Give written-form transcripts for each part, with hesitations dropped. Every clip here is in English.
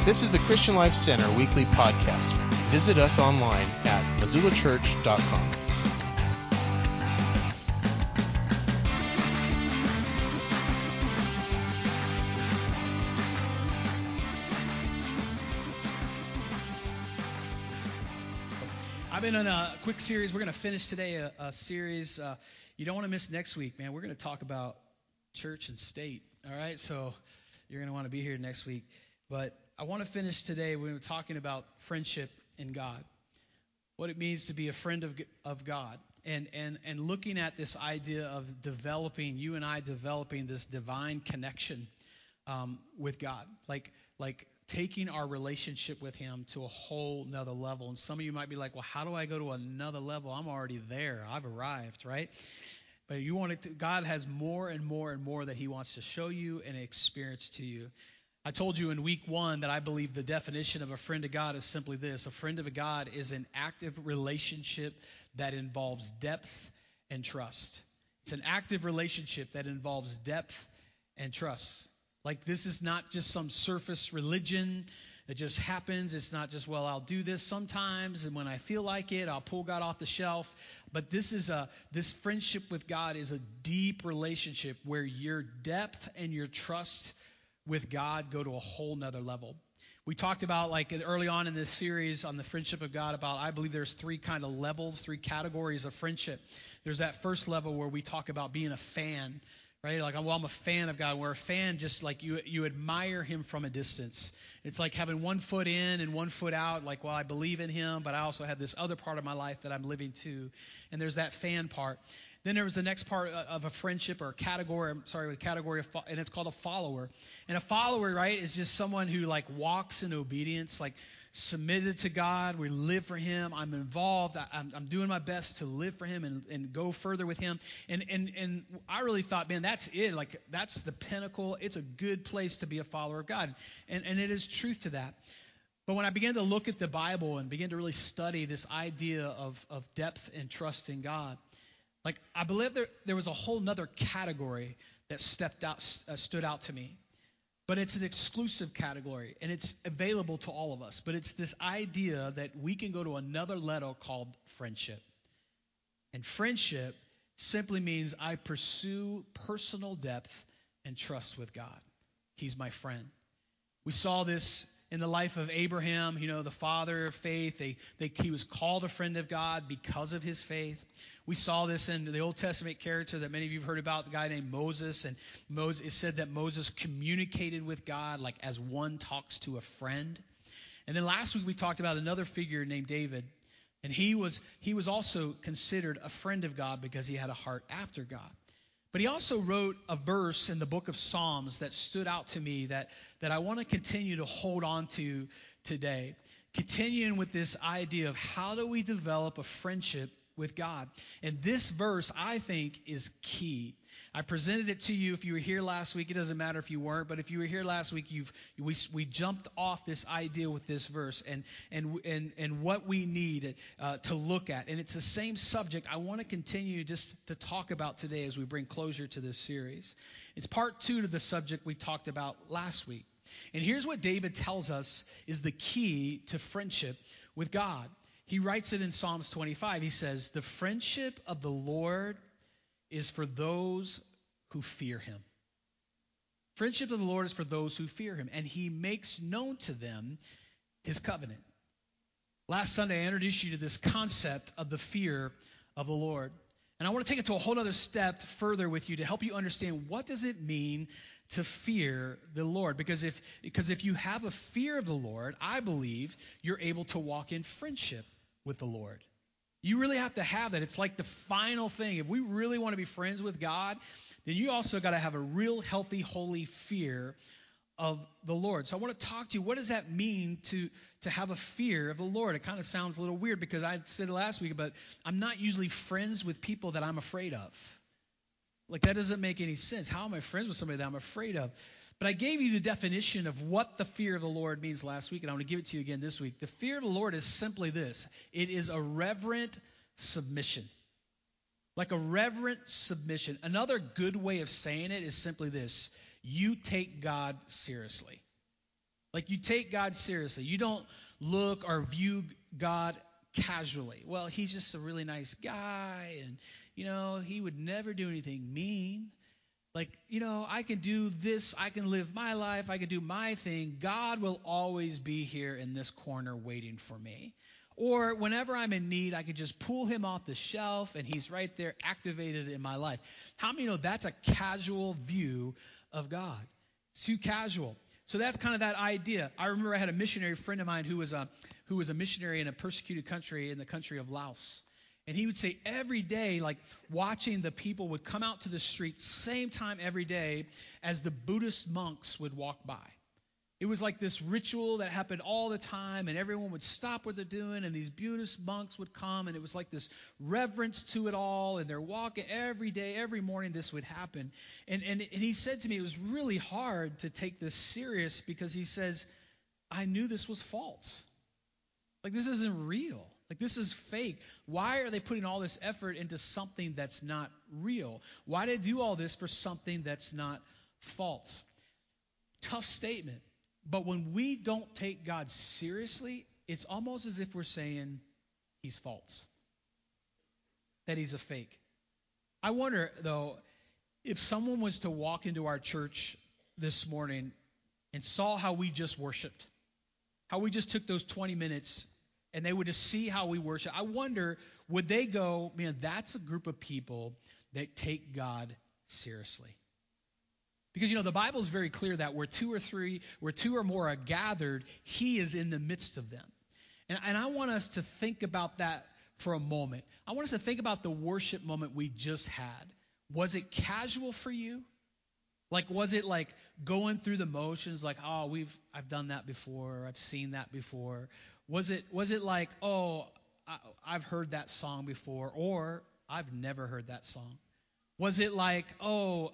This is the Christian Life Center weekly podcast. Visit us online at missoulachurch.com. I've been on a quick series. We're going to finish today a series. You don't want to miss next week, man. We're going to talk about church and state. All right, so you're going to want to be here next week. But I want to finish today. We're talking about friendship in God, what it means to be a friend of God, and looking at this idea of developing, you and I developing this divine connection with God, like taking our relationship with Him to a whole nother level. And some of you might be like, well, how do I go to another level? I'm already there. I've arrived, right? But you want it to, God has more and more and more that He wants to show you and experience to you. I told you in week 1 that I believe the definition of a friend of God is simply this. A friend of God is an active relationship that involves depth and trust. It's an active relationship that involves depth and trust. Like, this is not just some surface religion that just happens. It's not just, well, I'll do this sometimes, and when I feel like it, I'll pull God off the shelf. But this friendship with God is a deep relationship where your depth and your trust with God go to a whole nother level. We talked about, like, early on in this series on the friendship of God, about, I believe there's 3 kind of levels, 3 categories of friendship. There's that first level where we talk about being a fan, right? Like, well, I'm a fan of God. Where a fan, just like you admire Him from a distance. It's like having one foot in and one foot out. Like, well, I believe in Him, but I also have this other part of my life that I'm living too. And there's that fan part. Then there was the next part of a friendship, or a category, and it's called a follower. And a follower, right, is just someone who, like, walks in obedience, like, submitted to God. We live for Him. I'm involved. I'm doing my best to live for Him and go further with Him. And I really thought, man, that's it. Like, that's the pinnacle. It's a good place to be a follower of God. And it is truth to that. But when I began to look at the Bible and began to really study this idea of depth and trust in God, like, I believe there was a whole nother category that stood out to me. But it's an exclusive category, and it's available to all of us. But it's this idea that we can go to another level called friendship. And friendship simply means I pursue personal depth and trust with God. He's my friend. We saw this in the life of Abraham, the father of faith. He was called a friend of God because of his faith. We saw this in the Old Testament character that many of you have heard about, the guy named Moses. And it said that Moses communicated with God like as one talks to a friend. And then last week we talked about another figure named David. And he was also considered a friend of God because he had a heart after God. But he also wrote a verse in the book of Psalms that stood out to me that I want to continue to hold on to today. Continuing with this idea of how do we develop a friendship with God. And this verse, I think, is key. I presented it to you if you were here last week. It doesn't matter if you weren't, but if you were here last week, we jumped off this idea with this verse and what we need to look at. And it's the same subject I want to continue just to talk about today as we bring closure to this series. It's part 2 to the subject we talked about last week. And here's what David tells us is the key to friendship with God. He writes it in Psalms 25. He says, "The friendship of the Lord is for those who fear Him." Friendship of the Lord is for those who fear Him, and He makes known to them His covenant. Last Sunday, I introduced you to this concept of the fear of the Lord. And I want to take it to a whole other step further with you to help you understand what does it mean to fear the Lord. Because if you have a fear of the Lord, I believe you're able to walk in friendship with the Lord. You really have to have that. It's like the final thing. If we really want to be friends with God, then you also got to have a real healthy, holy fear of the Lord. So I want to talk to you, what does that mean to have a fear of the Lord? It kind of sounds a little weird because I said it last week, but I'm not usually friends with people that I'm afraid of. Like, that doesn't make any sense. How am I friends with somebody that I'm afraid of? But I gave you the definition of what the fear of the Lord means last week, and I want to give it to you again this week. The fear of the Lord is simply this. It is a reverent submission. Like a reverent submission. Another good way of saying it is simply this. You take God seriously. Like you take God seriously. You don't look or view God casually. Well, he's just a really nice guy, and he would never do anything mean. Like, I can do this, I can live my life, I can do my thing. God will always be here in this corner waiting for me. Or whenever I'm in need, I can just pull him off the shelf and he's right there activated in my life. How many know that's a casual view of God? It's too casual. So that's kind of that idea. I remember I had a missionary friend of mine who was a missionary in a persecuted country, in the country of Laos. And he would say every day, like watching the people would come out to the street, same time every day as the Buddhist monks would walk by. It was like this ritual that happened all the time, and everyone would stop what they're doing, and these Buddhist monks would come, and it was like this reverence to it all, and they're walking every day, every morning this would happen. And he said to me it was really hard to take this serious because he says, I knew this was false. Like, this isn't real. Like, this is fake. Why are they putting all this effort into something that's not real? Why do they do all this for something that's not false? Tough statement. But when we don't take God seriously, it's almost as if we're saying he's false, that he's a fake. I wonder, though, if someone was to walk into our church this morning and saw how we just worshiped, how we just took those 20 minutes and they would just see how we worship, I wonder, would they go, man, that's a group of people that take God seriously? Because, the Bible is very clear that where two or more are gathered, he is in the midst of them. And I want us to think about that for a moment. I want us to think about the worship moment we just had. Was it casual for you? Like, was it like going through the motions, like, oh, I've done that before, I've seen that before? Was it like, oh, I've heard that song before, or I've never heard that song? Was it like, oh,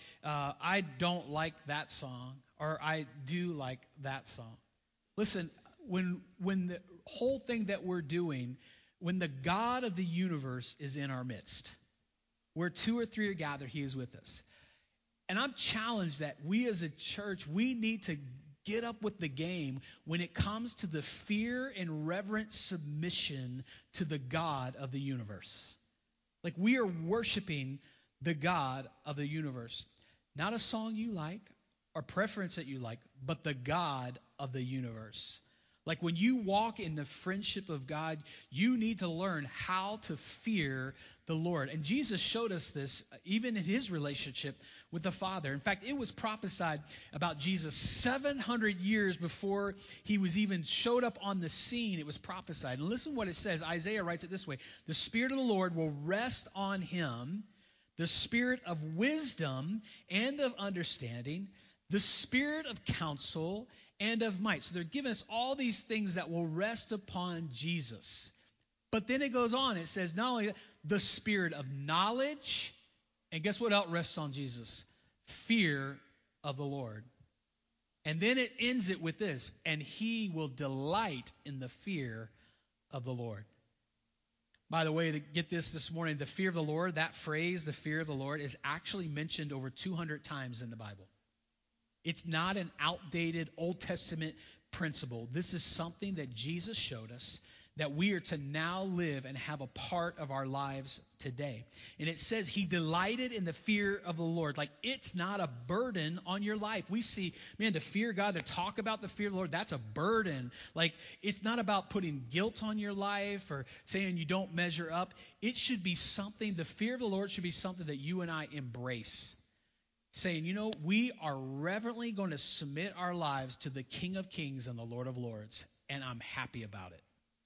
I don't like that song, or I do like that song? Listen, when the whole thing that we're doing, when the God of the universe is in our midst, where two or three are gathered, he is with us. And I'm challenged that we as a church, we need to get up with the game when it comes to the fear and reverent submission to the God of the universe. Like, we are worshiping the God of the universe. Not a song you like or preference that you like, but the God of the universe. Like, when you walk in the friendship of God, you need to learn how to fear the Lord. And Jesus showed us this even in his relationship with the Father. In fact, it was prophesied about Jesus 700 years before he was even showed up on the scene. It was prophesied. And listen what it says. Isaiah writes it this way: the Spirit of the Lord will rest on him, the Spirit of wisdom and of understanding, the Spirit of counsel and of might. So they're giving us all these things that will rest upon Jesus. But then it goes on. It says not only that, the Spirit of knowledge, and guess what else rests on Jesus? Fear of the Lord. And then it ends it with this: and he will delight in the fear of the Lord. By the way, to get this morning, the fear of the Lord, that phrase, the fear of the Lord, is actually mentioned over 200 times in the Bible. It's not an outdated Old Testament principle. This is something that Jesus showed us that we are to now live and have a part of our lives today. And it says he delighted in the fear of the Lord. Like, it's not a burden on your life. We see, man, to fear God, to talk about the fear of the Lord, that's a burden. Like, it's not about putting guilt on your life or saying you don't measure up. It should be something, the fear of the Lord should be something that you and I embrace. Saying, we are reverently going to submit our lives to the King of Kings and the Lord of Lords, and I'm happy about it.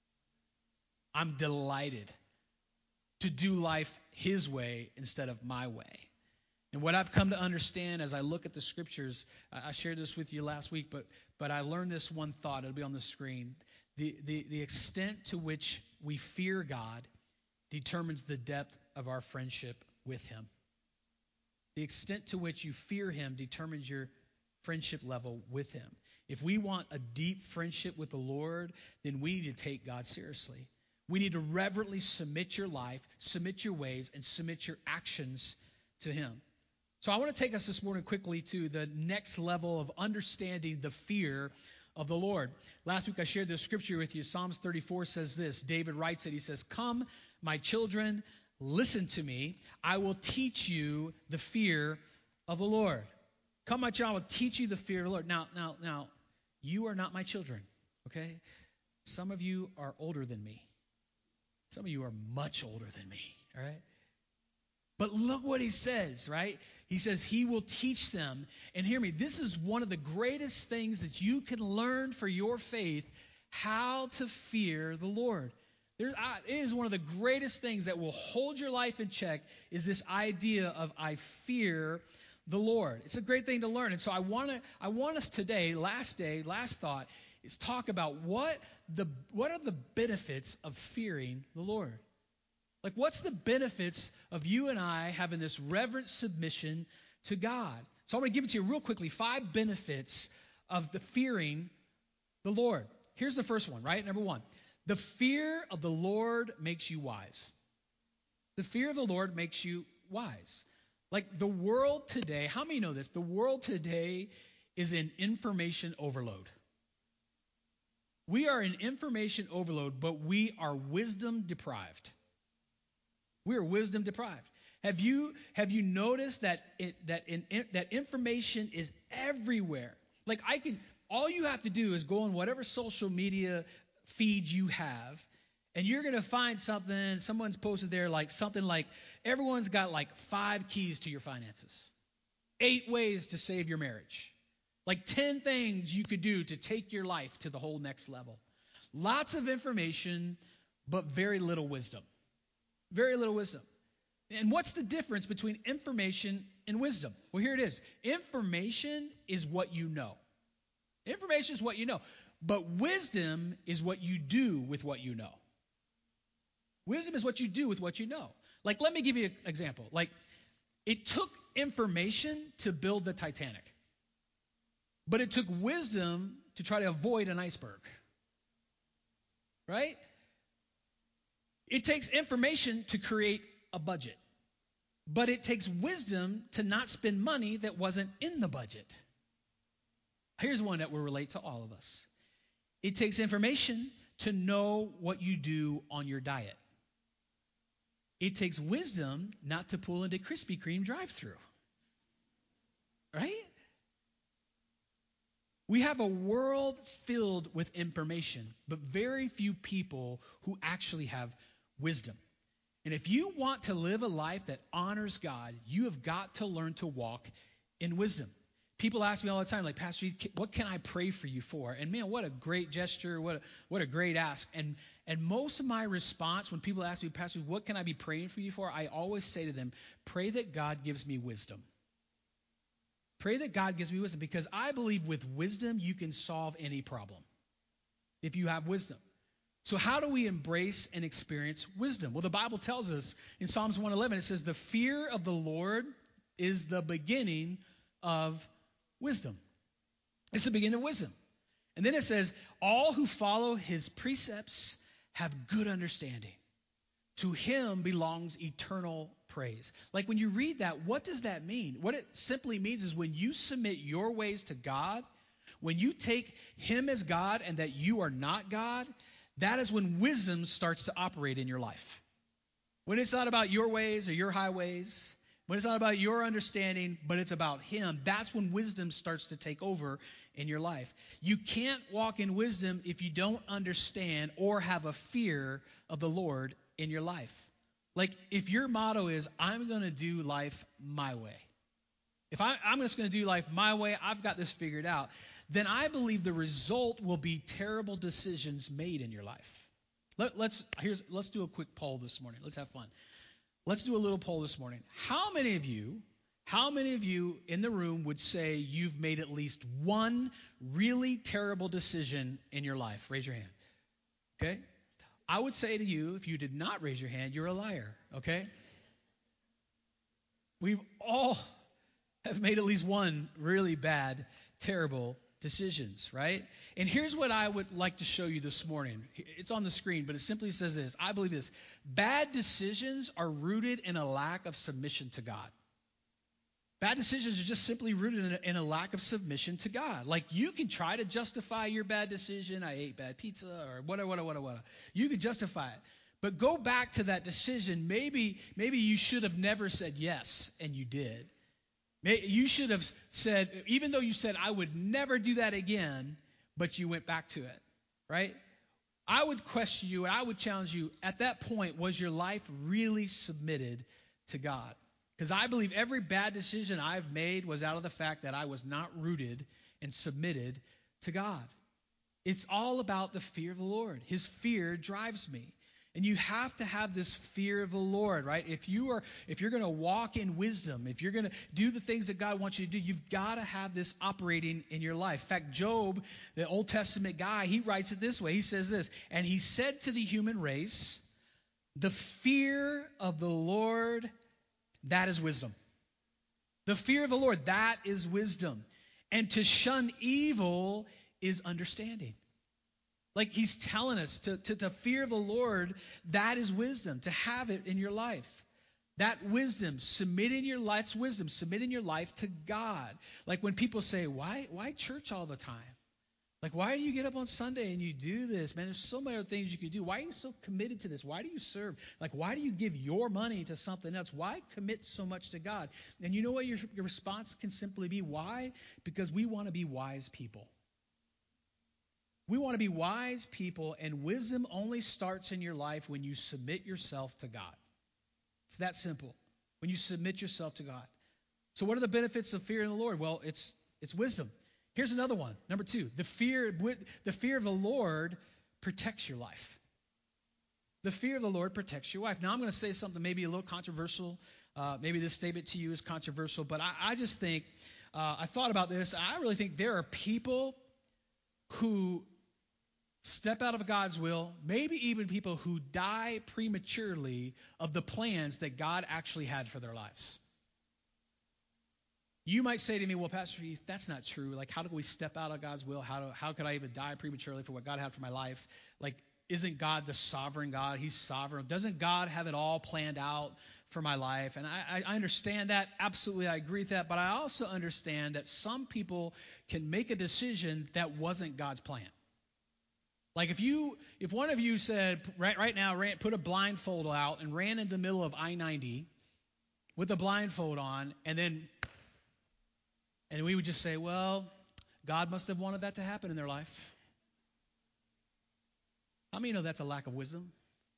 I'm delighted to do life his way instead of my way. And what I've come to understand as I look at the scriptures, I shared this with you last week, but I learned this one thought. It'll be on the screen. The extent to which we fear God determines the depth of our friendship with him. The extent to which you fear him determines your friendship level with him. If we want a deep friendship with the Lord, then we need to take God seriously. We need to reverently submit your life, submit your ways, and submit your actions to him. So I want to take us this morning quickly to the next level of understanding the fear of the Lord. Last week I shared this scripture with you. Psalms 34 says this. David writes it. He says, "Come, my children, listen to me. I will teach you the fear of the Lord." Come, my child, I will teach you the fear of the Lord. Now, you are not my children, okay? Some of you are older than me. Some of you are much older than me, all right? But look what he says, right? He says he will teach them. And hear me, this is one of the greatest things that you can learn for your faith, how to fear the Lord. It is one of the greatest things that will hold your life in check is this idea of I fear the Lord. It's a great thing to learn. And so I want us today, last thought, is talk about what are the benefits of fearing the Lord. Like, what's the benefits of you and I having this reverent submission to God? So I'm going to give it to you real quickly, 5 benefits of the fearing the Lord. Here's the first one, right? Number 1, the fear of the Lord makes you wise. The fear of the Lord makes you wise. Like the world today, how many know this? The world today is in information overload. We are in information overload, but we are wisdom deprived. We are wisdom deprived. Have you noticed that information is everywhere? Like all you have to do is go on whatever social media feed you have, and you're going to find something, someone's posted there like something like, everyone's got like 5 keys to your finances, 8 ways to save your marriage, like 10 things you could do to take your life to the whole next level. Lots of information, but very little wisdom. Very little wisdom. And what's the difference between information and wisdom? Well, here it is. Information is what you know. Information is what you know. But wisdom is what you do with what you know. Wisdom is what you do with what you know. Like, let me give you an example. Like, it took information to build the Titanic. But it took wisdom to try to avoid an iceberg. Right? It takes information to create a budget. But it takes wisdom to not spend money that wasn't in the budget. Here's one that will relate to all of us. It takes information to know what you do on your diet. It takes wisdom not to pull into Krispy Kreme drive-thru. Right? We have a world filled with information, but very few people who actually have wisdom. And if you want to live a life that honors God, you have got to learn to walk in wisdom. People ask me all the time, like, Pastor, what can I pray for you for? And man, what a great gesture, what a great ask. And most of my response when people ask me, Pastor, what can I be praying for you for? I always say to them, pray that God gives me wisdom. Pray that God gives me wisdom, because I believe with wisdom you can solve any problem if you have wisdom. So how do we embrace and experience wisdom? Well, the Bible tells us in Psalms 111, it says, the fear of the Lord is the beginning of wisdom. It's the beginning of wisdom. And then it says, all who follow his precepts have good understanding. To him belongs eternal praise. Like when you read that, what does that mean? What it simply means is when you submit your ways to God, when you take him as God and that you are not God, that is when wisdom starts to operate in your life. When it's not about your ways or your highways, when it's not about your understanding, but it's about him, that's when wisdom starts to take over in your life. You can't walk in wisdom if you don't understand or have a fear of the Lord in your life. Like if your motto is, I'm going to do life my way. If I'm just going to do life my way, I've got this figured out, then I believe the result will be terrible decisions made in your life. Let's do a quick poll this morning. Let's have fun. Let's do a little poll this morning. How many of you in the room would say you've made at least one really terrible decision in your life? Raise your hand. Okay? I would say to you, if you did not raise your hand, you're a liar. Okay? We've all have made at least one really bad, terrible decisions, right? And here's what I would like to show you this morning. It's on the screen, but it simply says this. I believe this. Bad decisions are rooted in a lack of submission to God. Bad decisions are just simply rooted in a lack of submission to God. Like, you can try to justify your bad decision. I ate bad pizza or whatever. You could justify it. But go back to that decision. Maybe you should have never said yes, and you did. You should have said, even though you said, I would never do that again, but you went back to it, right? I would question you, and I would challenge you, at that point, was your life really submitted to God? Because I believe every bad decision I've made was out of the fact that I was not rooted and submitted to God. It's all about the fear of the Lord. His fear drives me. And you have to have this fear of the Lord, right? If you're going to walk in wisdom, if you're going to do the things that God wants you to do, you've got to have this operating in your life. In fact, Job, the Old Testament guy, he writes it this way. He says this, and he said to the human race, the fear of the Lord, that is wisdom. The fear of the Lord, that is wisdom. And to shun evil is understanding. Like, he's telling us to fear the Lord, that is wisdom, to have it in your life. That wisdom, submitting your life to God. Like, when people say, why church all the time? Like, why do you get up on Sunday and you do this? Man, there's so many other things you can do. Why are you so committed to this? Why do you serve? Like, why do you give your money to something else? Why commit so much to God? And you know what your response can simply be? Why? Because we want to be wise people. We want to be wise people, and wisdom only starts in your life when you submit yourself to God. It's that simple. When you submit yourself to God. So what are the benefits of fear in the Lord? Well, it's wisdom. Here's another one. Number 2, the fear of the Lord protects your life. The fear of the Lord protects your life. Now, I'm going to say something maybe a little controversial. Maybe this statement to you is controversial, but I just think, I thought about this. I really think there are people who step out of God's will, maybe even people who die prematurely of the plans that God actually had for their lives. You might say to me, well, Pastor Heath, that's not true. Like, how do we step out of God's will? How could I even die prematurely for what God had for my life? Like, isn't God the sovereign God? He's sovereign. Doesn't God have it all planned out for my life? And I understand that. Absolutely, I agree with that. But I also understand that some people can make a decision that wasn't God's plan. Like, if one of you said right now, put a blindfold out and ran in the middle of I-90 with a blindfold on, and we would just say, well, God must have wanted that to happen in their life. How many know that's a lack of wisdom?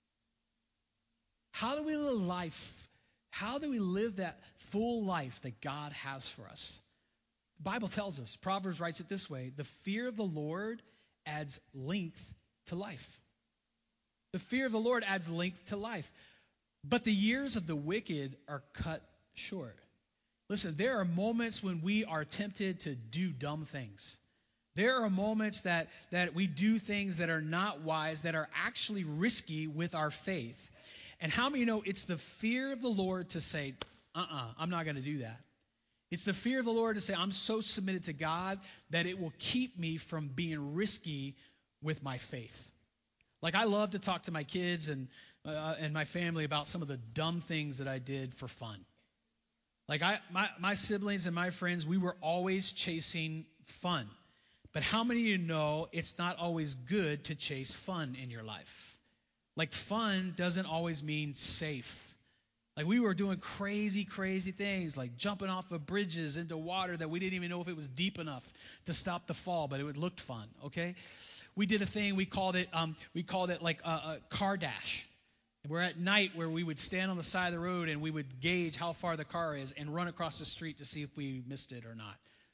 How do we live life? How do we live that full life that God has for us? The Bible tells us, Proverbs writes it this way, the fear of the Lord adds length to life. The fear of the Lord adds length to life. But the years of the wicked are cut short. Listen, there are moments when we are tempted to do dumb things. There are moments that we do things that are not wise, that are actually risky with our faith. And how many know it's the fear of the Lord to say, I'm not going to do that. It's the fear of the Lord to say, I'm so submitted to God that it will keep me from being risky with my faith. Like, I love to talk to my kids and my family about some of the dumb things that I did for fun. Like, my siblings and my friends, we were always chasing fun. But how many of you know it's not always good to chase fun in your life? Like, fun doesn't always mean safe. Like, we were doing crazy, crazy things, like jumping off of bridges into water that we didn't even know if it was deep enough to stop the fall, but it looked fun, okay? We did a thing, we called it like a car dash. And we're at night where we would stand on the side of the road and we would gauge how far the car is and run across the street to see if we missed it or not.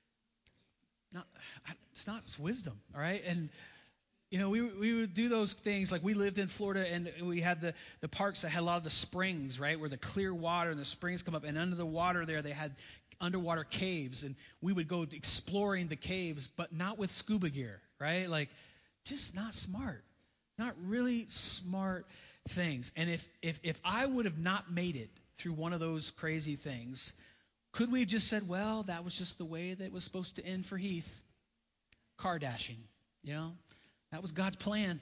It's not wisdom, all right? And you know, we would do those things. Like, we lived in Florida, and we had the parks that had a lot of the springs, right, where the clear water and the springs come up. And under the water there, they had underwater caves. And we would go exploring the caves, but not with scuba gear, right? Like, just not smart. Not really smart things. And if I would have not made it through one of those crazy things, could we have just said, well, that was just the way that it was supposed to end for Heath? Car dashing, you know? That was God's plan.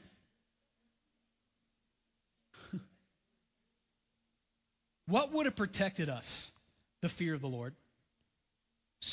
What would have protected us? The fear of the Lord.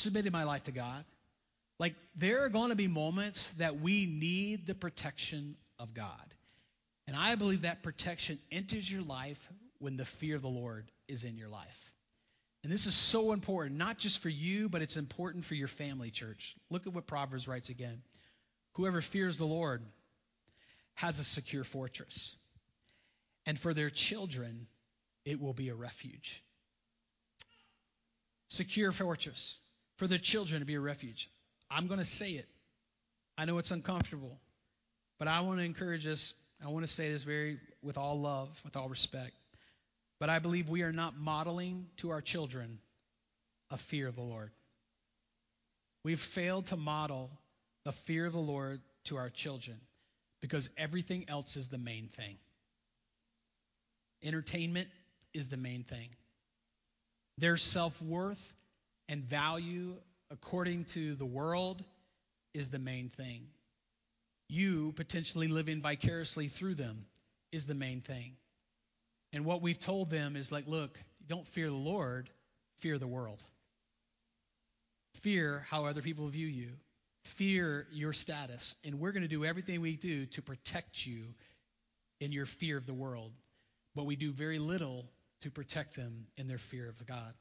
submitted my life to God, like there are going to be moments that we need the protection of God. And I believe that protection enters your life when the fear of the Lord is in your life. And this is so important, not just for you, but it's important for your family, church. Look at what Proverbs writes again. Whoever fears the Lord has a secure fortress, and for their children it will be a refuge. Secure fortress, for their children to be a refuge. I'm going to say it. I know it's uncomfortable, but I want to encourage us. I want to say this with all love, with all respect. But I believe we are not modeling to our children a fear of the Lord. We've failed to model the fear of the Lord to our children because everything else is the main thing. Entertainment is the main thing. Their self-worth and value according to the world is the main thing. You potentially living vicariously through them is the main thing. And what we've told them is like, look, don't fear the Lord, fear the world. Fear how other people view you. Fear your status. And we're going to do everything we do to protect you in your fear of the world. But we do very little to protect them in their fear of God.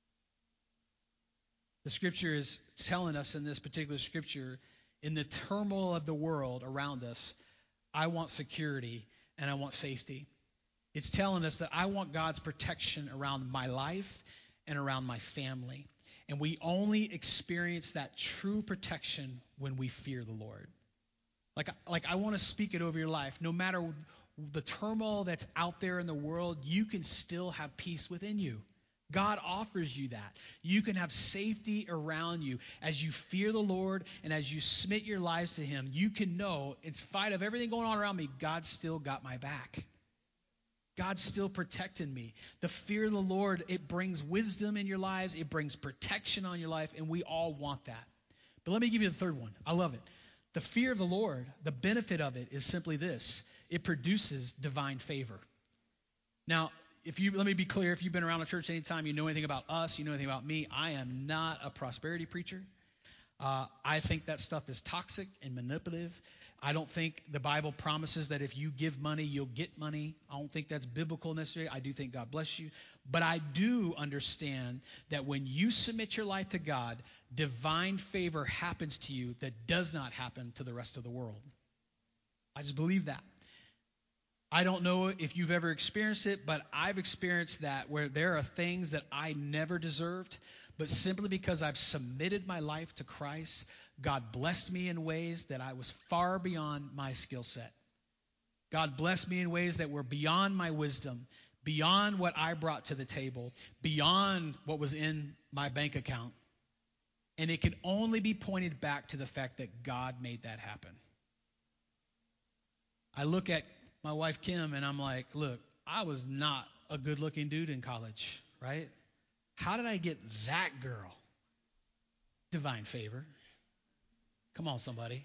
The scripture is telling us in this particular scripture, in the turmoil of the world around us, I want security and I want safety. It's telling us that I want God's protection around my life and around my family. And we only experience that true protection when we fear the Lord. Like I want to speak it over your life. No matter the turmoil that's out there in the world, you can still have peace within you. God offers you that. You can have safety around you. As you fear the Lord and as you submit your lives to Him, you can know, in spite of everything going on around me, God's still got my back. God's still protecting me. The fear of the Lord, it brings wisdom in your lives. It brings protection on your life, and we all want that. But let me give you the third one. I love it. The fear of the Lord, the benefit of it is simply this. It produces divine favor. Now, let me be clear, if you've been around the church anytime, you know anything about us, you know anything about me, I am not a prosperity preacher. I think that stuff is toxic and manipulative. I don't think the Bible promises that if you give money, you'll get money. I don't think that's biblical necessarily. I do think God bless you. But I do understand that when you submit your life to God, divine favor happens to you that does not happen to the rest of the world. I just believe that. I don't know if you've ever experienced it, but I've experienced that where there are things that I never deserved, but simply because I've submitted my life to Christ, God blessed me in ways that I was far beyond my skill set. God blessed me in ways that were beyond my wisdom, beyond what I brought to the table, beyond what was in my bank account. And it can only be pointed back to the fact that God made that happen. I look at my wife, Kim, and I'm like, look, I was not a good-looking dude in college, right? How did I get that girl? Divine favor. Come on, somebody.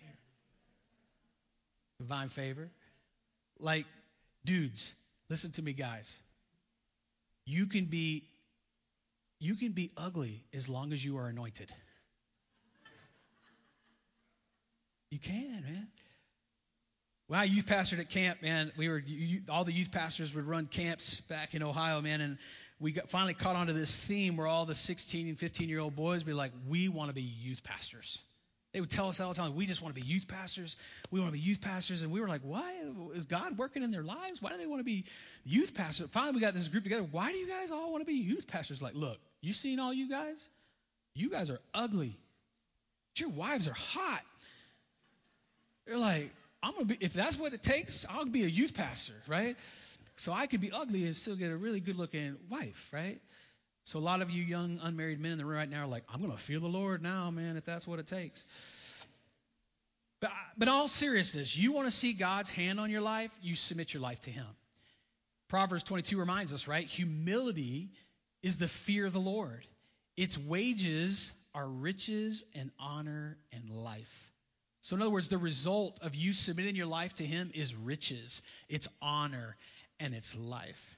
Divine favor. Like, dudes, listen to me, guys. You can be ugly as long as you are anointed. You can, man. When I youth pastored at camp, man, all the youth pastors would run camps back in Ohio, man, and we finally caught onto this theme where all the 16 and 15-year-old boys would be like, we want to be youth pastors. They would tell us all the time, we just want to be youth pastors. We want to be youth pastors. And we were like, why? Is God working in their lives? Why do they want to be youth pastors? Finally, we got this group together. Why do you guys all want to be youth pastors? Like, look, you seen all you guys? You guys are ugly. But your wives are hot. They're like, if that's what it takes, I'll be a youth pastor, right? So I could be ugly and still get a really good-looking wife, right? So a lot of you young unmarried men in the room right now are like, I'm going to fear the Lord now, man, if that's what it takes. But in all seriousness, you want to see God's hand on your life, you submit your life to Him. Proverbs 22 reminds us, right? Humility is the fear of the Lord. Its wages are riches and honor and life. So in other words, the result of you submitting your life to Him is riches, it's honor, and it's life.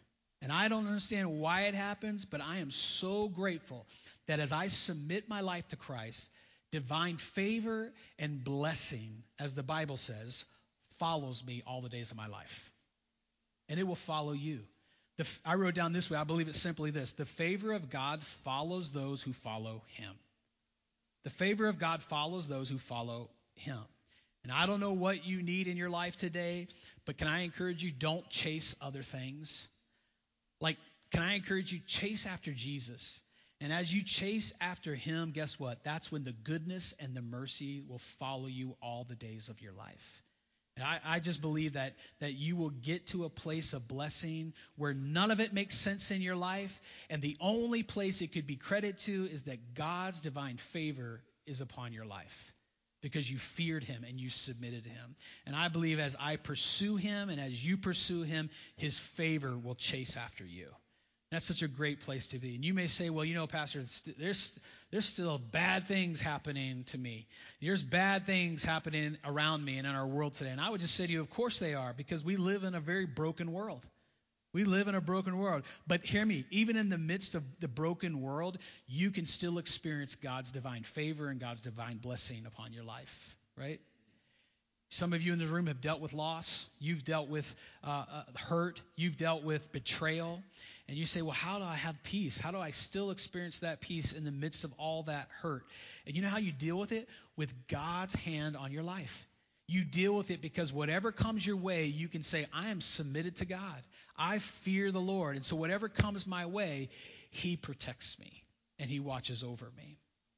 And I don't understand why it happens, but I am so grateful that as I submit my life to Christ, divine favor and blessing, as the Bible says, follows me all the days of my life. And it will follow you. I wrote down this way, I believe it's simply this: the favor of God follows those who follow him. The favor of God follows those who follow him. And I don't know what you need in your life today, but can I encourage you, don't chase other things. Like, can I encourage you, chase after Jesus. And as you chase after him, guess what? That's when the goodness and the mercy will follow you all the days of your life. And I just believe that you will get to a place of blessing where none of it makes sense in your life, and the only place it could be credited to is that God's divine favor is upon your life because you feared him and you submitted to him. And I believe as I pursue him and as you pursue him, his favor will chase after you. That's such a great place to be. And you may say, well, Pastor, there's still bad things happening to me. There's bad things happening around me and in our world today. And I would just say to you, of course they are, because we live in a very broken world. We live in a broken world. But hear me, even in the midst of the broken world, you can still experience God's divine favor and God's divine blessing upon your life, right? Some of you in this room have dealt with loss. You've dealt with hurt. You've dealt with betrayal. And you say, well, how do I have peace? How do I still experience that peace in the midst of all that hurt? And you know how you deal with it? With God's hand on your life. You deal with it because whatever comes your way, you can say, I am submitted to God. I fear the Lord. And so whatever comes my way, he protects me and he watches over me.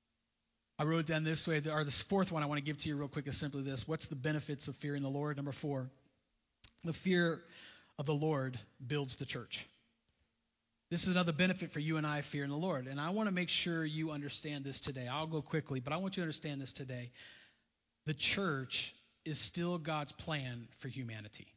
I wrote down this way, or this fourth one I want to give to you real quick is simply this. What's the benefits of fearing the Lord? Number 4, the fear of the Lord builds the church. This is another benefit for you and I fearing the Lord. And I want to make sure you understand this today. I'll go quickly, but I want you to understand this today. The church is still God's plan for humanity.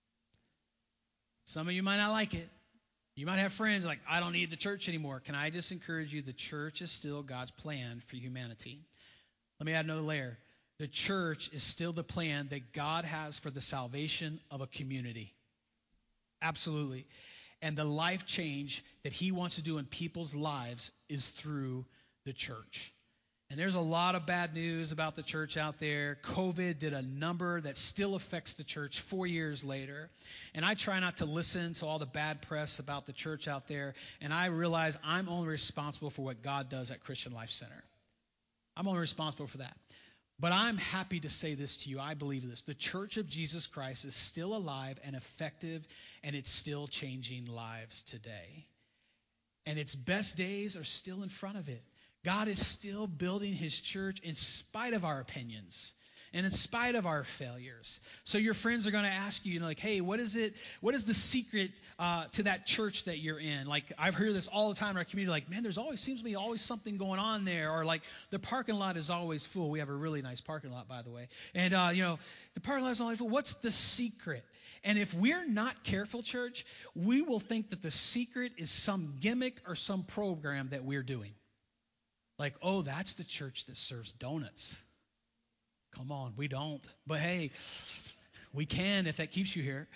Some of you might not like it. You might have friends like, I don't need the church anymore. Can I just encourage you, the church is still God's plan for humanity. Let me add another layer. The church is still the plan that God has for the salvation of a community. Absolutely. And the life change that he wants to do in people's lives is through the church. And there's a lot of bad news about the church out there. COVID did a number that still affects the church 4 years later. And I try not to listen to all the bad press about the church out there. And I realize I'm only responsible for what God does at Christian Life Center. I'm only responsible for that. But I'm happy to say this to you. I believe this. The Church of Jesus Christ is still alive and effective, and it's still changing lives today. And its best days are still in front of it. God is still building his church in spite of our opinions and in spite of our failures. So your friends are going to ask you, like, hey, what is the secret to that church that you're in? Like, I've heard this all the time in our community, like, man, seems to be always something going on there. Or like, the parking lot is always full. We have a really nice parking lot, by the way. And, the parking lot is always full. What's the secret? And if we're not careful, church, we will think that the secret is some gimmick or some program that we're doing. Like, oh, that's the church that serves donuts. Come on, we don't. But hey, we can if that keeps you here.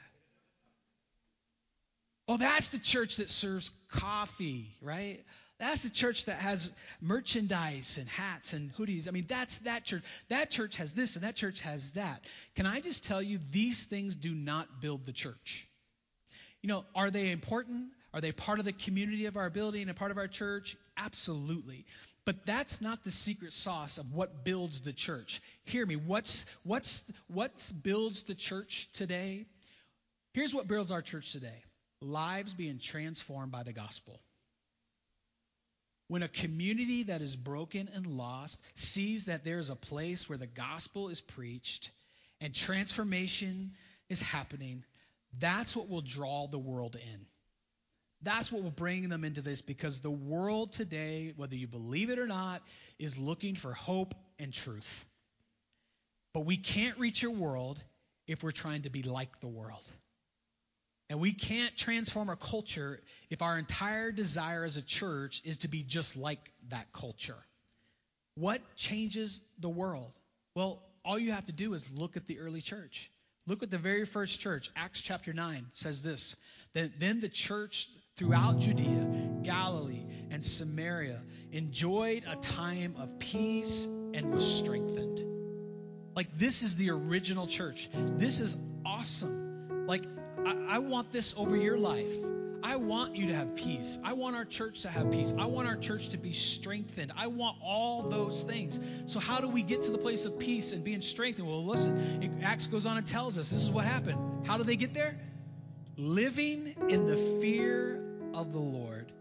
Oh, that's the church that serves coffee, right? That's the church that has merchandise and hats and hoodies. I mean, that's that church. That church has this and that church has that. Can I just tell you, these things do not build the church. Are they important? Are they part of the community of our building and a part of our church? Absolutely. But that's not the secret sauce of what builds the church. Hear me. What builds the church today? Here's what builds our church today. Lives being transformed by the gospel. When a community that is broken and lost sees that there is a place where the gospel is preached and transformation is happening, that's what will draw the world in. That's what will bring them into this, because the world today, whether you believe it or not, is looking for hope and truth. But we can't reach a world if we're trying to be like the world. And we can't transform our culture if our entire desire as a church is to be just like that culture. What changes the world? Well, all you have to do is look at the early church. Look at the very first church. Acts chapter 9 says this. Then the church throughout Judea, Galilee, and Samaria enjoyed a time of peace and was strengthened. Like, this is the original church. This is awesome. Like, I want this over your life. I want you to have peace. I want our church to have peace. I want our church to be strengthened. I want all those things. So how do we get to the place of peace and being strengthened? Well, listen, Acts goes on and tells us this is what happened. How do they get there? Living in the fear of the Lord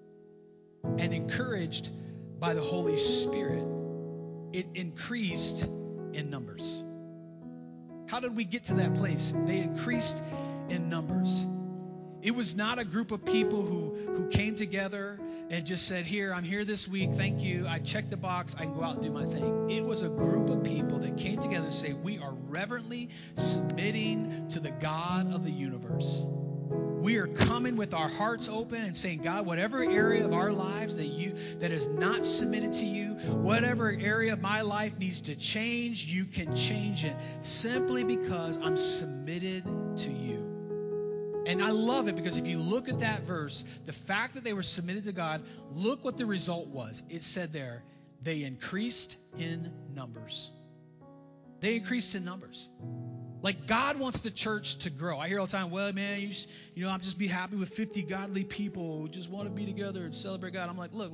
and encouraged by the Holy Spirit, it increased in numbers. How did we get to that place? They increased in numbers. It was not a group of people who came together and just said, here, I'm here this week, thank you, I checked the box, I can go out and do my thing. It was a group of people that came together and say, we are reverently submitting to the God of the universe. We are coming with our hearts open and saying, God, whatever area of our lives that is not submitted to you, whatever area of my life needs to change, you can change it simply because I'm submitted to you. And I love it because if you look at that verse, the fact that they were submitted to God, look what the result was. It said there, they increased in numbers. They increased in numbers. Like, God wants the church to grow. I hear all the time, well, man, I'm just be happy with 50 godly people who just want to be together and celebrate God. I'm like, look.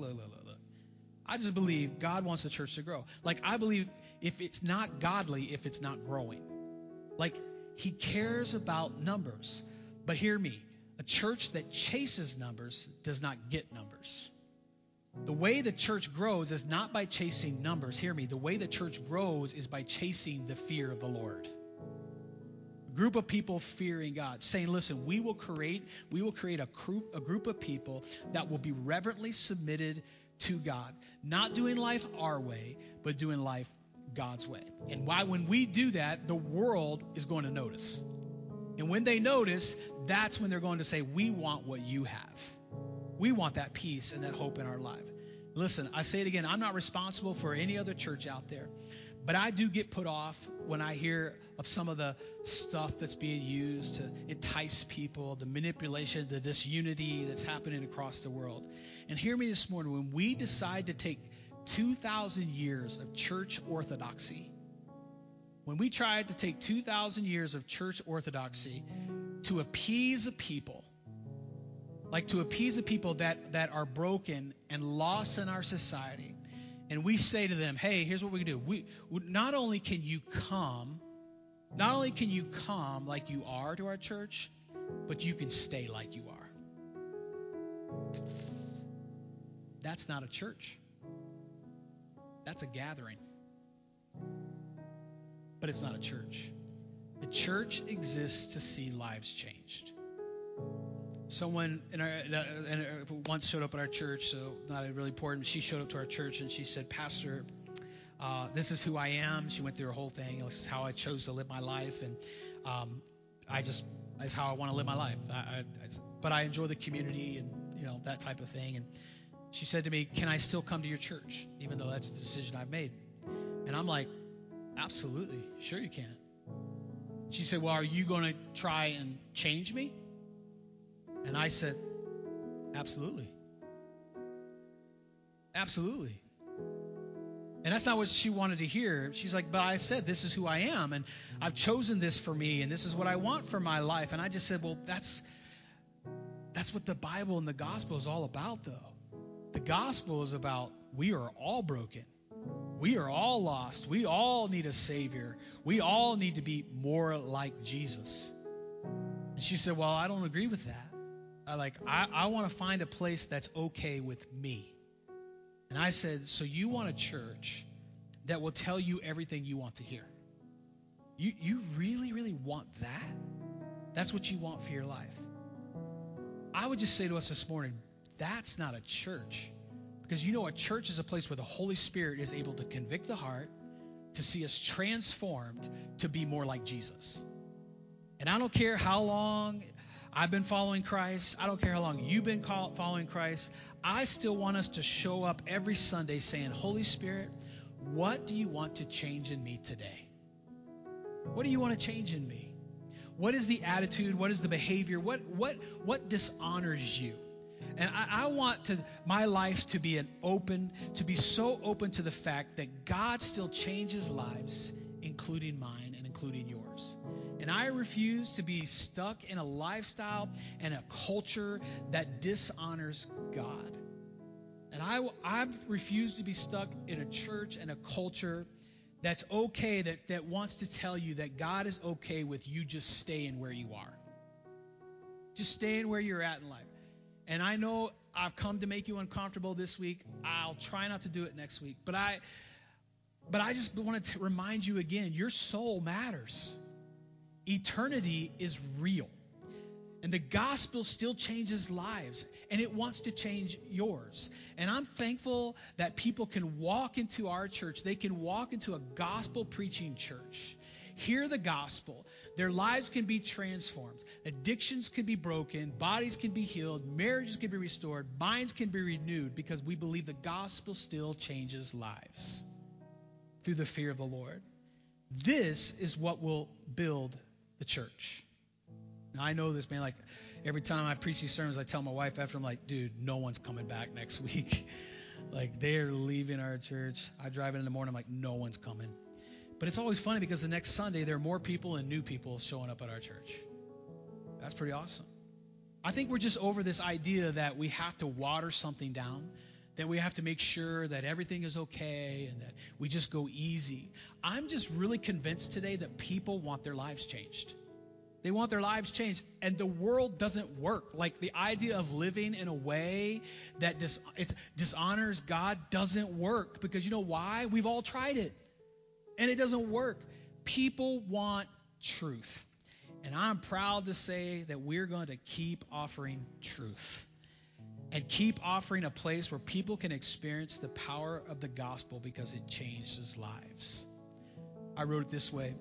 I just believe God wants the church to grow. Like, I believe if it's not godly, if it's not growing. Like, he cares about numbers. But hear me, a church that chases numbers does not get numbers. The way the church grows is not by chasing numbers. Hear me, the way the church grows is by chasing the fear of the Lord. A group of people fearing God, saying, listen, we will create a group of people that will be reverently submitted to God, not doing life our way, but doing life God's way. And when we do that, the world is going to notice. And when they notice, that's when they're going to say, we want what you have. We want that peace and that hope in our life. Listen, I say it again, I'm not responsible for any other church out there, but I do get put off when I hear of some of the stuff that's being used to entice people, the manipulation, the disunity that's happening across the world. And hear me this morning, when we decide to take 2,000 years of church orthodoxy, when we tried to take 2,000 years of church orthodoxy to appease a people, like to appease the people that are broken and lost in our society, and we say to them, hey, here's what we can do. Not only can you come like you are to our church, but you can stay like you are. That's not a church. That's a gathering. But it's not a church. The church exists to see lives changed. Someone once showed up at our church, so not really important. She showed up to our church and she said, Pastor, this is who I am. She went through her whole thing. This is how I chose to live my life, and that's how I want to live my life. But I enjoy the community and that type of thing. And she said to me, can I still come to your church, even though that's the decision I've made? And I'm like, absolutely, sure you can. She said, well, are you going to try and change me? And I said, absolutely. Absolutely. And that's not what she wanted to hear. She's like, but I said, this is who I am, and I've chosen this for me, and this is what I want for my life. And I just said, well, that's what the Bible and the gospel is all about, though. The gospel is about we are all broken. We are all lost. We all need a Savior. We all need to be more like Jesus. And she said, well, I don't agree with that. I want to find a place that's okay with me. And I said, so you want a church that will tell you everything you want to hear? You really, really want that? That's what you want for your life? I would just say to us this morning, that's not a church. Because a church is a place where the Holy Spirit is able to convict the heart, to see us transformed to be more like Jesus. And I don't care how long I've been following Christ. I don't care how long you've been following Christ. I still want us to show up every Sunday saying, Holy Spirit, what do you want to change in me today? What do you want to change in me? What is the attitude? What is the behavior? What dishonors you? And I want my life to be so open to the fact that God still changes lives, including mine and including yours. And I refuse to be stuck in a lifestyle and a culture that dishonors God. And I refuse to be stuck in a church and a culture that's okay, that wants to tell you that God is okay with you just staying where you are. Just staying where you're at in life. And I know I've come to make you uncomfortable this week. I'll try not to do it next week. But I just wanted to remind you again, your soul matters. Eternity is real. And the gospel still changes lives, and it wants to change yours. And I'm thankful that people can walk into our church. They can walk into a gospel-preaching church, hear the gospel. Their lives can be transformed. Addictions can be broken. Bodies can be healed. Marriages can be restored. Minds can be renewed, because we believe the gospel still changes lives through the fear of the Lord. This is what will build the church. Now, I know this, man. Like, every time I preach these sermons, I tell my wife after, I'm like, dude, no one's coming back next week. Like, they're leaving our church. I drive in the morning, I'm like, no one's coming. But it's always funny, because the next Sunday, there are more people and new people showing up at our church. That's pretty awesome. I think we're just over this idea that we have to water something down, that we have to make sure that everything is okay and that we just go easy. I'm just really convinced today that people want their lives changed. They want their lives changed, and the world doesn't work. Like, the idea of living in a way that dishonors God doesn't work, because you know why? We've all tried it, and it doesn't work. People want truth, and I'm proud to say that we're going to keep offering truth and keep offering a place where people can experience the power of the gospel, because it changes lives. I wrote it this way.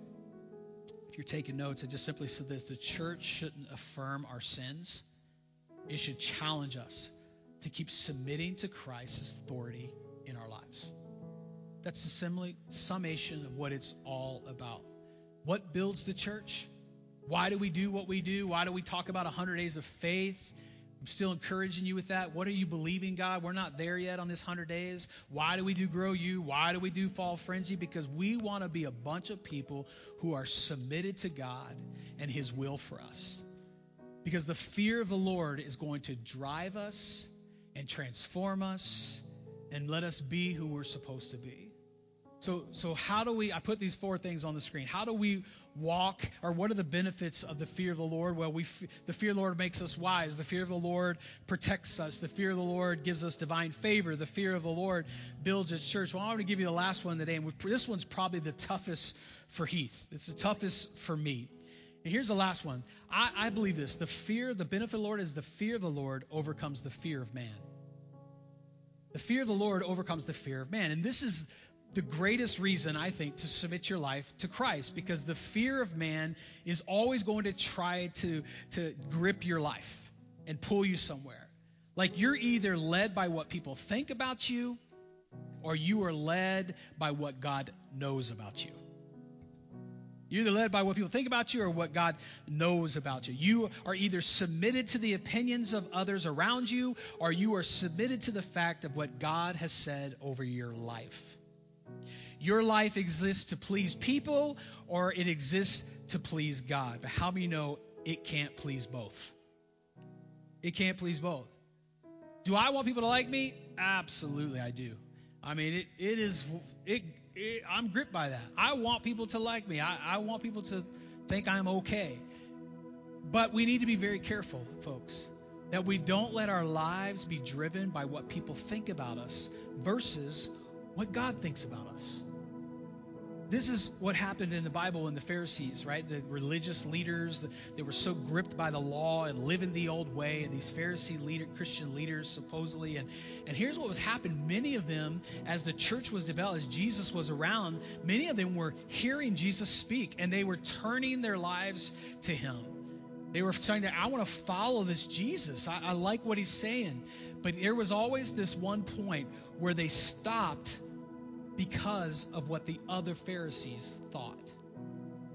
If you're taking notes, I just simply said this: the church shouldn't affirm our sins. It should challenge us to keep submitting to Christ's authority in our lives. That's the summation of what it's all about. What builds the church? Why do we do what we do? Why do we talk about 100 days of faith? I'm still encouraging you with that. What are you believing, God? We're not there yet on this 100 days. Why do we do Grow You? Why do we do Fall Frenzy? Because we want to be a bunch of people who are submitted to God and His will for us. Because the fear of the Lord is going to drive us and transform us and let us be who we're supposed to be. So how do we, I put these 4 things on the screen. How do we walk, or what are the benefits of the fear of the Lord? Well, the fear of the Lord makes us wise. The fear of the Lord protects us. The fear of the Lord gives us divine favor. The fear of the Lord builds His church. Well, I want to give you the last one today, and this one's probably the toughest for Heath. It's the toughest for me. And here's the last one. I believe this. The benefit of the Lord is the fear of the Lord overcomes the fear of man. The fear of the Lord overcomes the fear of man. And this is the greatest reason, I think, to submit your life to Christ, because the fear of man is always going to try to grip your life and pull you somewhere. Like, you're either led by what people think about you, or you are led by what God knows about you. You're either led by what people think about you or what God knows about you. You are either submitted to the opinions of others around you, or you are submitted to the fact of what God has said over your life. Your life exists to please people, or it exists to please God. But how many know it can't please both? It can't please both. Do I want people to like me? Absolutely, I do. I mean, I'm gripped by that. I want people to like me. I want people to think I'm okay. But we need to be very careful, folks, that we don't let our lives be driven by what people think about us versus what God thinks about us. This is what happened in the Bible in the Pharisees, right? The religious leaders, they were so gripped by the law and living the old way, and these Christian leaders supposedly. And here's what was happening. Many of them, as the church was developed, as Jesus was around, many of them were hearing Jesus speak, and they were turning their lives to Him. They were saying that I want to follow this Jesus. I like what He's saying. But there was always this one point where they stopped because of what the other Pharisees thought.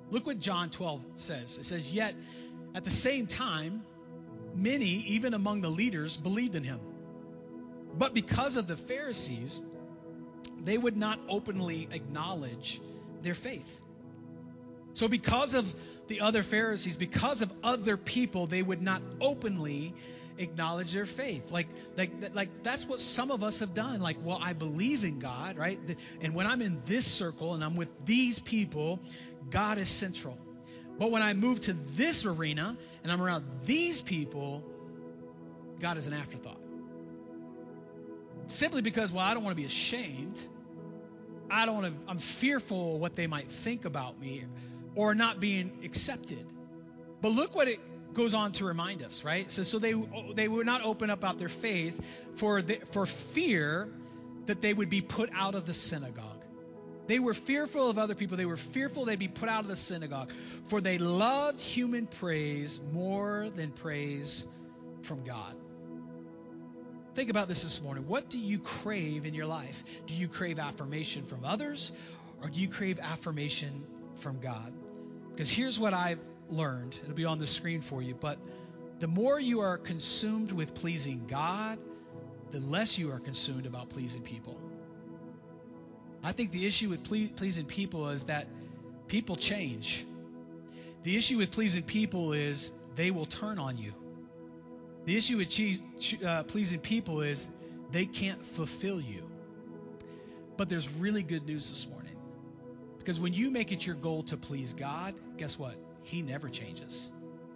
Look what John 12 says. It says, yet at the same time, many, even among the leaders, believed in him. But because of the Pharisees, they would not openly acknowledge their faith. So because of the other Pharisees, because of other people, they would not openly acknowledge their faith. Like that's what some of us have done. Like, well, I believe in God, right? And when I'm in this circle and I'm with these people, God is central. But when I move to this arena and I'm around these people, God is an afterthought. Simply because, well, I don't want to be ashamed. I'm fearful of what they might think about me or not being accepted. But look what it goes on to remind us, right? So they would not open up about their faith for fear that they would be put out of the synagogue. They were fearful of other people. They were fearful they'd be put out of the synagogue, for they loved human praise more than praise from God. Think about this morning. What do you crave in your life? Do you crave affirmation from others, or do you crave affirmation from God? Because here's what I've learned. It'll be on the screen for you. But the more you are consumed with pleasing God, the less you are consumed about pleasing people. I think the issue with pleasing people is that people change. The issue with pleasing people is they will turn on you. The issue with pleasing people is they can't fulfill you. But there's really good news this morning. Because when you make it your goal to please God, guess what? He never changes.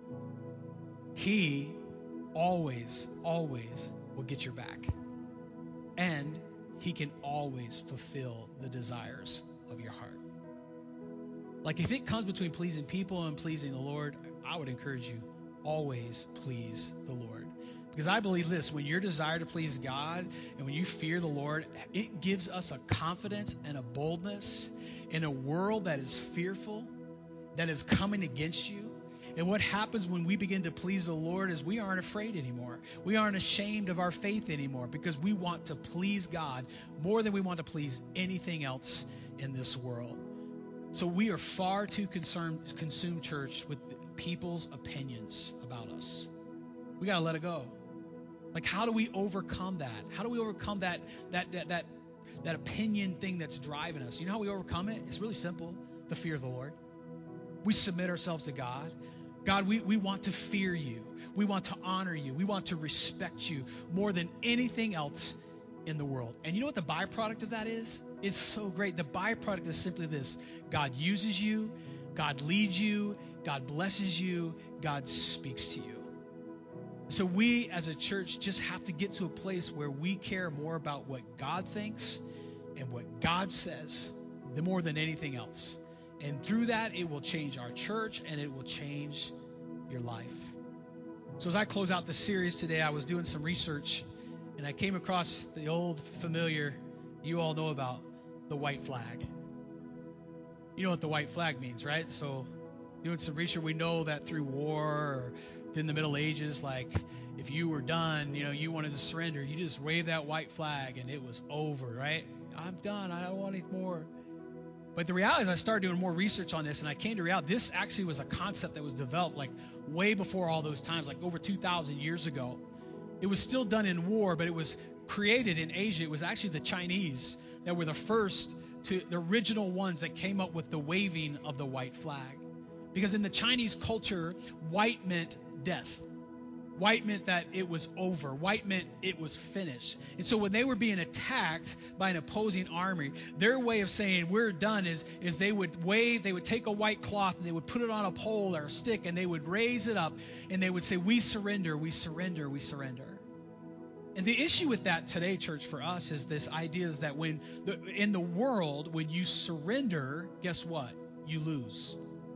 He always will get your back. And he can always fulfill the desires of your heart. Like if it comes between pleasing people and pleasing the Lord, I would encourage you, always please the Lord. Because I believe this, when your desire to please God and when you fear the Lord, it gives us a confidence and a boldness in a world that is fearful, that is coming against you. And what happens when we begin to please the Lord is we aren't afraid anymore. We aren't ashamed of our faith anymore because we want to please God more than we want to please anything else in this world. So we are far too consumed, church, with people's opinions about us. We got to let it go. Like, how do we overcome that? How do we overcome that opinion thing that's driving us? You know how we overcome it? It's really simple. The fear of the Lord. We submit ourselves to God. God, we want to fear you. We want to honor you. We want to respect you more than anything else in the world. And you know what the byproduct of that is? It's so great. The byproduct is simply this. God uses you. God leads you. God blesses you. God speaks to you. So we as a church just have to get to a place where we care more about what God thinks and what God says more than anything else. And through that, it will change our church and it will change your life. So as I close out the series today, I was doing some research and I came across the old familiar, you all know about, the white flag. You know what the white flag means, right? So doing some research, we know that through war or in the Middle Ages, like if you were done, you wanted to surrender, you just waved that white flag and it was over, right? I'm done. I don't want any more. But the reality is I started doing more research on this and I came to reality this actually was a concept that was developed like way before all those times, like over 2,000 years ago. It was still done in war, but it was created in Asia. It was actually the Chinese that were the original ones that came up with the waving of the white flag. Because in the Chinese culture, white meant death. White meant that it was over. White meant it was finished. And so when they were being attacked by an opposing army, their way of saying we're done is they would wave, they would take a white cloth and they would put it on a pole or a stick and they would raise it up and they would say, we surrender, we surrender, we surrender. And the issue with that today, church, for us is this idea is that in the world, when you surrender, guess what? You lose.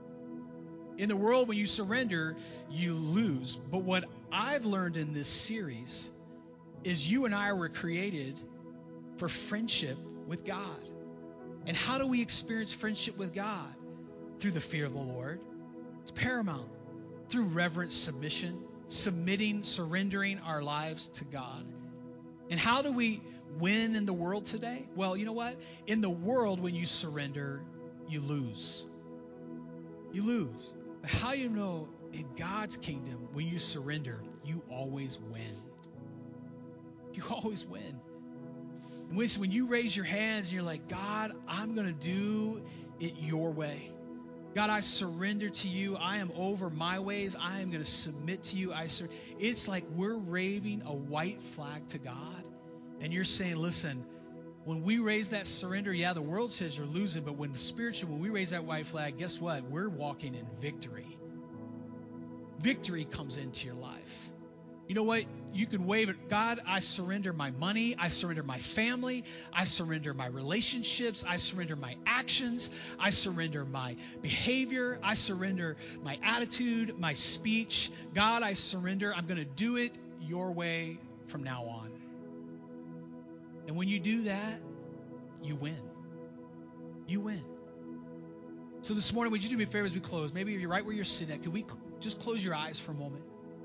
In the world, when you surrender, you lose. But what I've learned in this series is you and I were created for friendship with God. And how do we experience friendship with God? Through the fear of the Lord. It's paramount. Through reverent submission, surrendering our lives to God. And how do we win in the world today? Well, you know what? In the world, when you surrender, you lose. you lose. But how you know in God's kingdom, when you surrender, you always win. You always win. And when you raise your hands and you're like, God, I'm going to do it your way. God, I surrender to you. I am over my ways. I am going to submit to you. It's like we're waving a white flag to God. And you're saying, listen, when we raise that surrender, yeah, the world says you're losing, but when we raise that white flag, guess what? We're walking in victory. Victory comes into your life. You know what? You can wave it. God, I surrender my money. I surrender my family. I surrender my relationships. I surrender my actions. I surrender my behavior. I surrender my attitude, my speech. God, I surrender. I'm going to do it your way from now on. And when you do that, you win. You win. So this morning, would you do me a favor as we close? Maybe if you're right where you're sitting at, could we just close your eyes for a moment?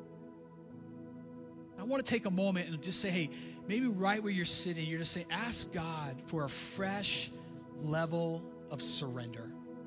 I want to take a moment and just say, hey, maybe right where you're sitting, you're just saying, ask God for a fresh level of surrender.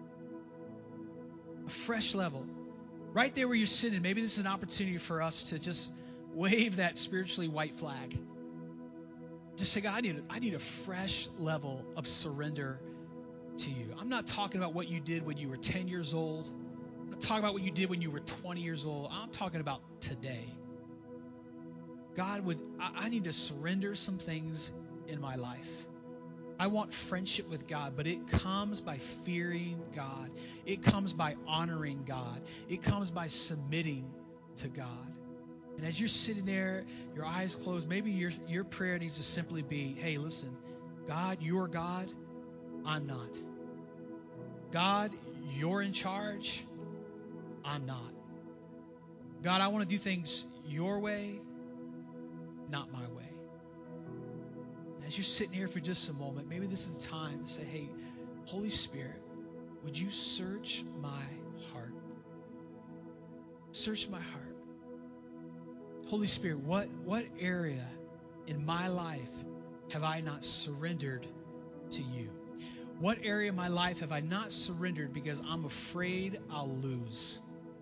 A fresh level. Right there where you're sitting, maybe this is an opportunity for us to just wave that spiritually white flag. Just say, God, I need a fresh level of surrender to you. I'm not talking about what you did when you were 10 years old. I'm not talking about what you did when you were 20 years old. I'm talking about today. God, I need to surrender some things in my life. I want friendship with God, but it comes by fearing God. It comes by honoring God. It comes by submitting to God. And as you're sitting there, your eyes closed, maybe your prayer needs to simply be, hey, listen, God, you're God. I'm not. God, you're in charge. I'm not. God, I want to do things your way, not my way. And as you're sitting here for just a moment, maybe this is the time to say, hey, Holy Spirit, would you search my heart? Search my heart. Holy Spirit, what area in my life have I not surrendered to you? What area of my life have I not surrendered because I'm afraid I'll lose?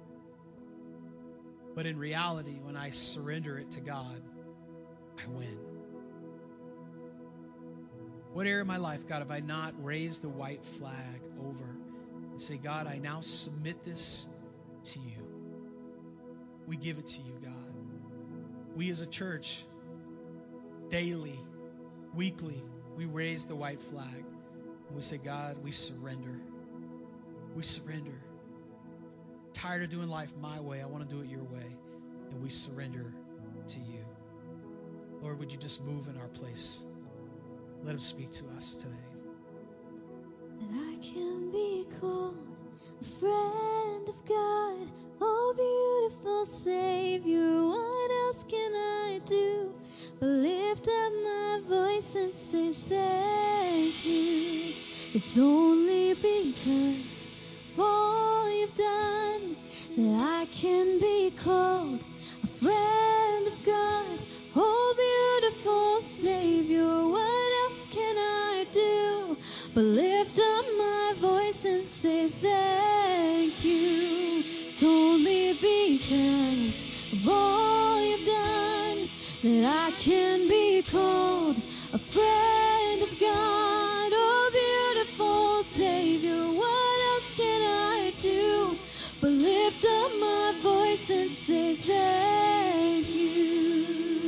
But in reality, when I surrender it to God, I win. What area of my life, God, have I not raised the white flag over and say, God, I now submit this to you. We give it to you, God. We as a church, daily, weekly, we raise the white flag. And we say, God, we surrender. We surrender. Tired of doing life my way. I want to do it your way. And we surrender to you. Lord, would you just move in our place? Let him speak to us today. That I can be called a friend of God. Oh, beautiful Savior, what else can I do but lift up my voice and say thank you? It's only because of all you've done that I can be called a friend of God. Oh, beautiful Savior, what else can I do but lift up my voice and say thank you? It's only because of all you've done that I can be called a friend of God. Oh, beautiful Savior, what else can I do but lift up my voice and say thank you?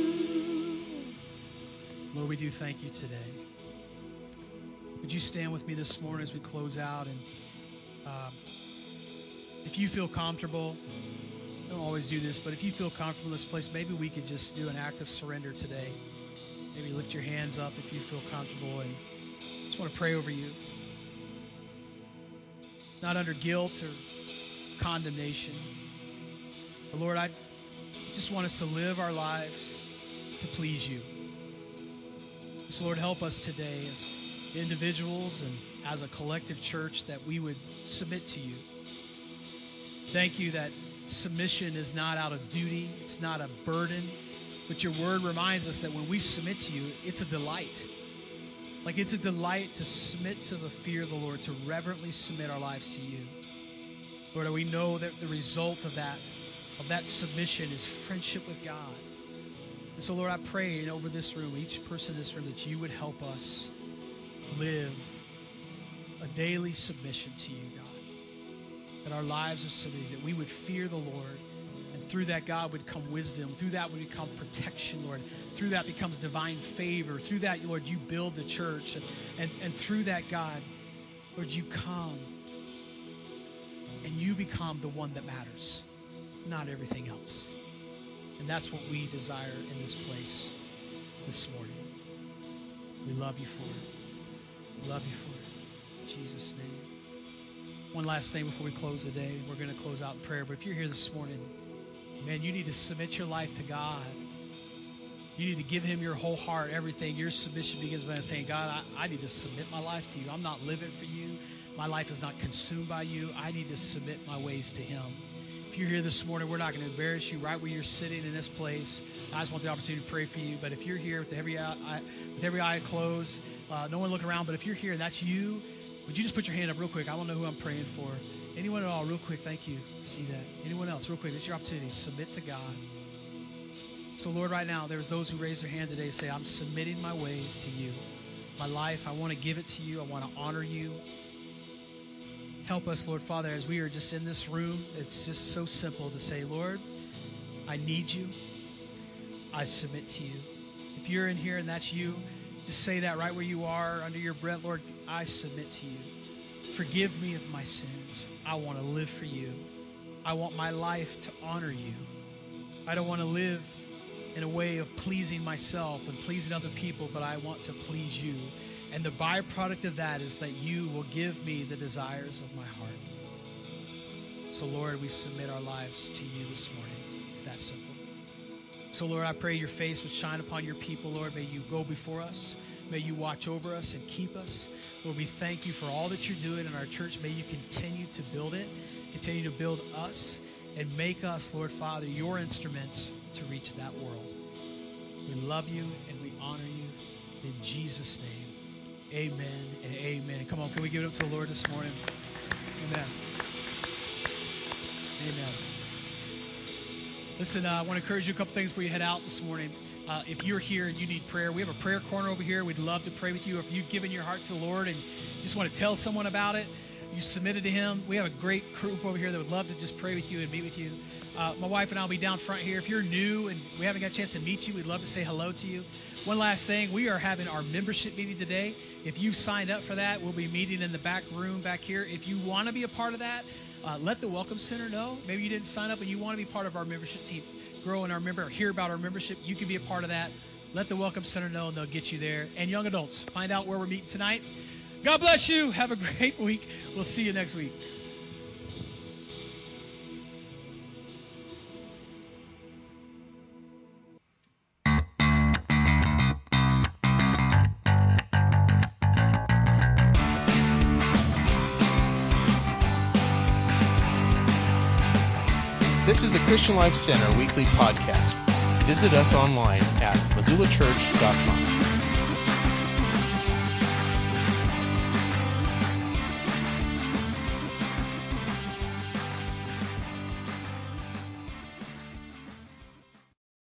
Lord, we do thank you today. Would you stand with me this morning as we close out? And if you feel comfortable, I don't always do this, but if you feel comfortable in this place, maybe we could just do an act of surrender today. Maybe lift your hands up if you feel comfortable, and I just want to pray over you. Not under guilt or condemnation. But Lord, I just want us to live our lives to please you. So Lord, help us today as individuals and as a collective church that we would submit to you. Thank you that submission is not out of duty, it's not a burden, but your word reminds us that when we submit to you, it's a delight. Like it's a delight to submit to the fear of the Lord, to reverently submit our lives to you. Lord, we know that the result of that submission is friendship with God. And so, Lord, I pray over this room, each person in this room, that you would help us live a daily submission to you, God. That our lives are submitted, that we would fear the Lord. And through that, God, would come wisdom. Through that would come protection, Lord. Through that becomes divine favor. Through that, Lord, you build the church. And through that, God, Lord, you come and you become the one that matters, not everything else. And that's what we desire in this place this morning. We love you for it. We love you for it. In Jesus' name. One last thing before we close the day. We're going to close out in prayer. But if you're here this morning, man, you need to submit your life to God. You need to give him your whole heart, everything. Your submission begins by saying, God, I need to submit my life to you. I'm not living for you. My life is not consumed by you. I need to submit my ways to him. If you're here this morning, we're not going to embarrass you right where you're sitting in this place. I just want the opportunity to pray for you. But if you're here with every eye closed, no one looking around, but if you're here and that's you, would you just put your hand up real quick? I don't know who I'm praying for. Anyone at all, real quick, thank you. See that. Anyone else, real quick, this is your opportunity. Submit to God. So, Lord, right now, there's those who raise their hand today say, I'm submitting my ways to you. My life, I want to give it to you. I want to honor you. Help us, Lord Father, as we are just in this room. It's just so simple to say, Lord, I need you. I submit to you. If you're in here and that's you, just say that right where you are under your breath. Lord, I submit to you. Forgive me of my sins. I want to live for you. I want my life to honor you. I don't want to live in a way of pleasing myself and pleasing other people, but I want to please you. And the byproduct of that is that you will give me the desires of my heart. So, Lord, we submit our lives to you this morning. It's that simple. So, Lord, I pray your face would shine upon your people, Lord. May you go before us. May you watch over us and keep us. Lord, we thank you for all that you're doing in our church. May you continue to build it, continue to build us, and make us, Lord Father, your instruments to reach that world. We love you and we honor you in Jesus' name. Amen and amen. Come on, can we give it up to the Lord this morning? Amen. Amen. Listen, I want to encourage you a couple things before you head out this morning. If you're here and you need prayer, we have a prayer corner over here. We'd love to pray with you. If you've given your heart to the Lord and you just want to tell someone about it, you submitted to him, we have a great group over here that would love to just pray with you and meet with you. My wife and I will be down front here. If you're new and we haven't got a chance to meet you, we'd love to say hello to you. One last thing, we are having our membership meeting today. If you've signed up for that, we'll be meeting in the back room back here. If you want to be a part of that, let the Welcome Center know. Maybe you didn't sign up and you want to be part of our membership team. Grow in our member, or hear about our membership. You can be a part of that. Let the Welcome Center know and they'll get you there. And young adults, find out where we're meeting tonight. God bless you. Have a great week. We'll see you next week. This is the Christian Life Center weekly podcast. Visit us online at missoulachurch.com.